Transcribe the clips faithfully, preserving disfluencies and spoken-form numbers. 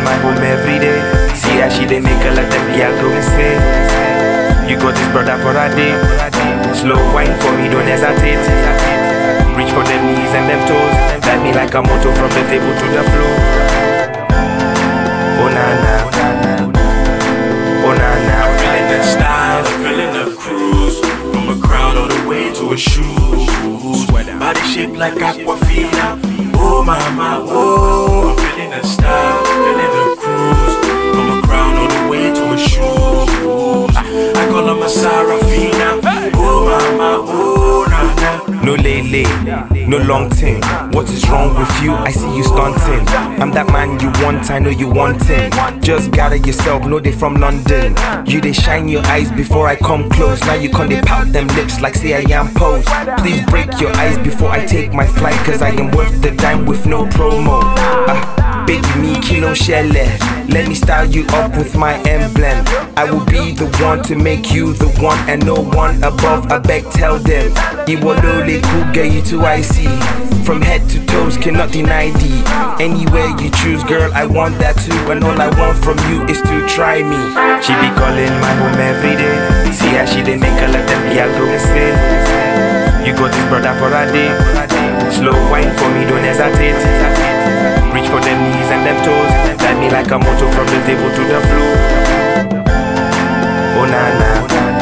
my home every day. See how she dey make a lot of girl go insane. You got this brother for a day. Slow wine for me, don't hesitate. Reach for them knees and them toes. Guide me like a motor from the table to the floor. Oh na na, oh na na. I'm feeling that style, I'm feeling the cruise. From a crown all the way to a shoes. Body shaped like Aquafina. Oh mama, oh. I'm feeling the style, feeling the cruise. From a crown all the way to a shoes. I call her my Sarafina. Oh mama, oh na na. No lele, no long thing. What is wrong with you? I see you stunting. I'm that man you want, I know you want him. Just gather yourself, know they from London. You they shine your eyes before I come close. Now you can't they pout them lips like say I am pose. Please break your eyes before I take my flight, cause I am worth the dime with no promo. Ah, baby me kilo shelle. Let me style you up with my emblem. I will be the one to make you the one and no one above. I beg tell them Iwolole cool get you to I see. From head to toes cannot deny thee. Anywhere you choose girl I want that too. And all I want from you is to try me. She be calling my home every day. See how she dey make a lot of girl go insane. You got this brother for a day. Slow wine for me, don't hesitate. Reach for them knees and them toes. Guide me like a motor from the table to the floor. Oh na na,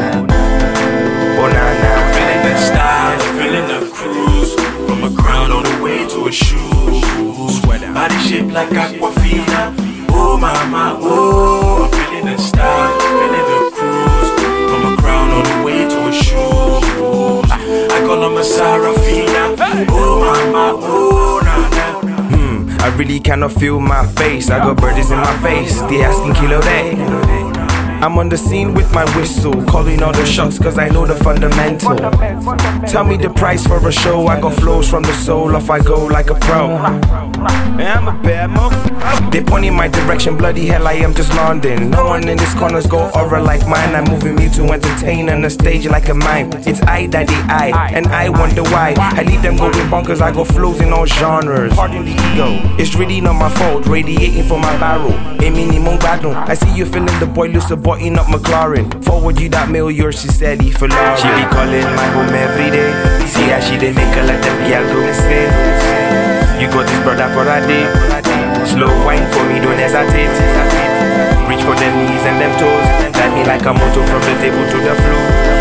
oh na na. I'm feeling that style, I'm feeling the cruise. From a crown all the way to a shoes. Body shaped like Aquafina. Oh mama, oh. I'm feeling that style, feeling the cruise. From a crown all the way to a shoes. I call her my Sarafina. Oh mama, oh na na. Hmm, I really cannot feel my face. I got birdies in my face. They asking kilo day. I'm on the scene with my whistle, calling all the shots cause I know the fundamental. Tell me the price for a show. I got flows from the soul, off I go like a pro. I'm a bad motherfucker. They point in my direction, bloody hell I am just London. No one in this corner's go aura like mine. I'm moving me to entertain on the stage like a mime. It's I daddy I, and I wonder why I leave them going bonkers. I got flows in all genres. Pardon the ego, it's really not my fault. Radiating for my barrel, a minimum battle. I see you feeling the boy loose, a boy up McLaren. Forward you that mail, yours she said he for Lauren. She be calling my home every day. See how she dey make a lot of girl go insane. You got this brother for a day. Slow wine for me, don't hesitate. Reach for them knees and them toes. Guide me like a motor from the table to the floor.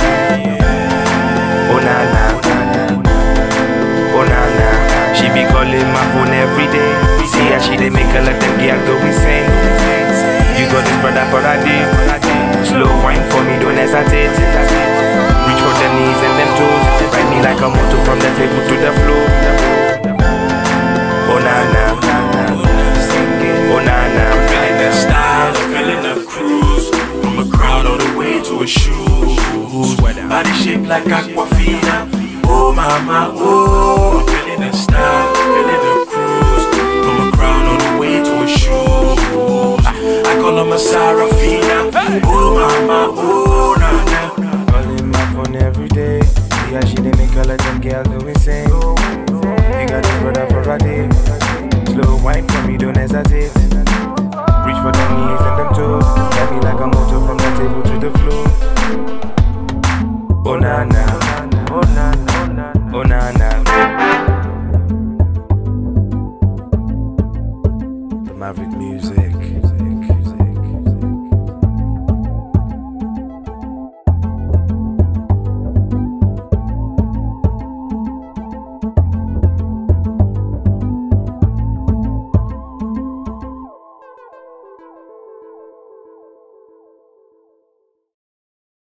Oh na na, oh na na. She be calling my phone every day. See how she dey make a lot of girl go insane. You got this brother for a day. Slow wine for me, don't hesitate. Reach for them knees and them toes. Ride me like a motor from the table to the floor. Oh na na, oh na na. I'm feeling that style, I'm feeling the cruise. From a crown all the way to a shoes. Body shaped like Aquafina. Oh mama, oh. I'm feeling that style, feeling the cruise. From a crown all the way to a shoes. I call her my Sarafina. Oh mama, oh na na. Calling my phone every day. See how she dey make all of them girls go insane. You got this brother for a day. Slow wine for me, don't hesitate. Reach for them knees and them toes. Get me like a motor from the table to the floor. Oh na na, oh na na, oh na na. The Maverick music.